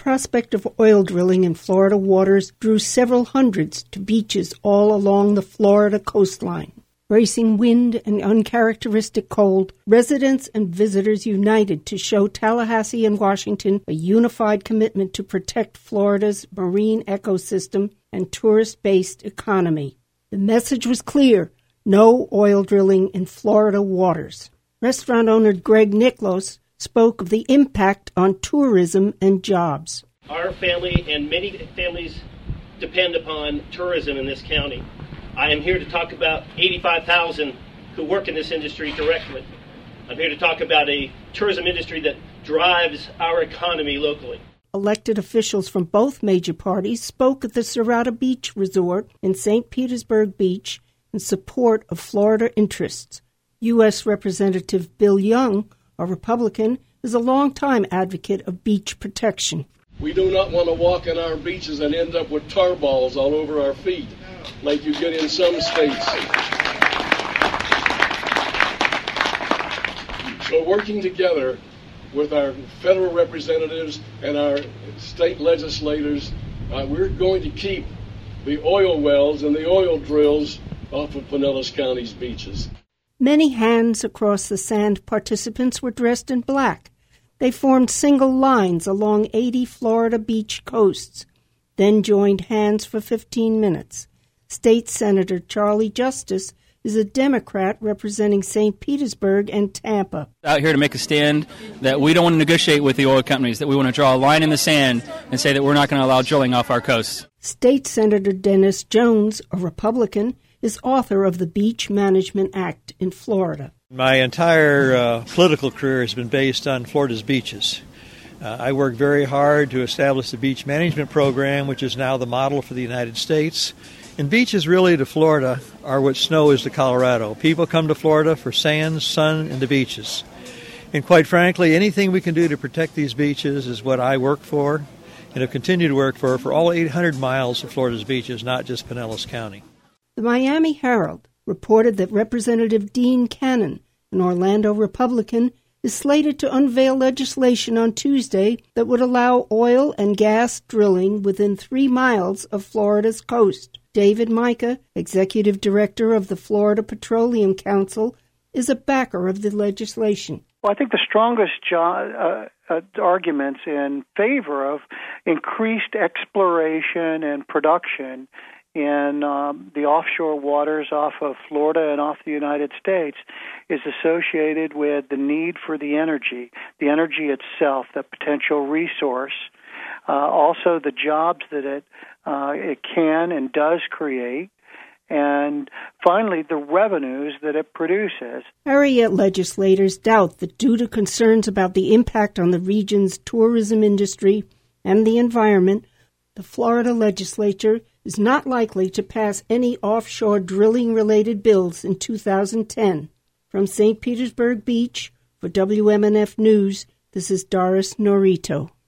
prospect of oil drilling in Florida waters drew several hundreds to beaches all along the Florida coastline. Bracing wind and uncharacteristic cold, residents and visitors united to show Tallahassee and Washington a unified commitment to protect Florida's marine ecosystem and tourist-based economy. The message was clear: no oil drilling in Florida waters. Restaurant owner Greg Niklos spoke of the impact on tourism and jobs. Our family and many families depend upon tourism in this county. I am here to talk about 85,000 who work in this industry directly. I'm here to talk about a tourism industry that drives our economy locally. Elected officials from both major parties spoke at the Serrata Beach Resort in St. Petersburg Beach in support of Florida interests. U.S. Representative Bill Young, a Republican, is a longtime advocate of beach protection. We do not want to walk on our beaches and end up with tar balls all over our feet, like you get in some states. So working together with our federal representatives and our state legislators, we're going to keep the oil wells and the oil drills off of Pinellas County's beaches. Many hands across the sand participants were dressed in black. They formed single lines along 80 Florida beach coasts, then joined hands for 15 minutes. State Senator Charlie Justice is a Democrat representing St. Petersburg and Tampa. Out here to make a stand that we don't want to negotiate with the oil companies, that we want to draw a line in the sand and say that we're not going to allow drilling off our coasts. State Senator Dennis Jones, a Republican, is author of the Beach Management Act in Florida. My entire political career has been based on Florida's beaches. I worked very hard to establish the beach management program, which is now the model for the United States. And beaches really to Florida are what snow is to Colorado. People come to Florida for sand, sun, and the beaches. And quite frankly, anything we can do to protect these beaches is what I work for and have continued to work for all 800 miles of Florida's beaches, not just Pinellas County. The Miami Herald reported that Representative Dean Cannon, an Orlando Republican, is slated to unveil legislation on Tuesday that would allow oil and gas drilling within 3 miles of Florida's coast. David Micah, executive director of the Florida Petroleum Council, is a backer of the legislation. Well, I think the strongest arguments in favor of increased exploration and production in the offshore waters off of Florida and off the United States is associated with the need for the energy itself, the potential resource, also the jobs that it can and does create, and finally the revenues that it produces. Area legislators doubt that due to concerns about the impact on the region's tourism industry and the environment, the Florida legislature is not likely to pass any offshore drilling-related bills in 2010. From St. Petersburg Beach, for WMNF News, this is Doris Norito.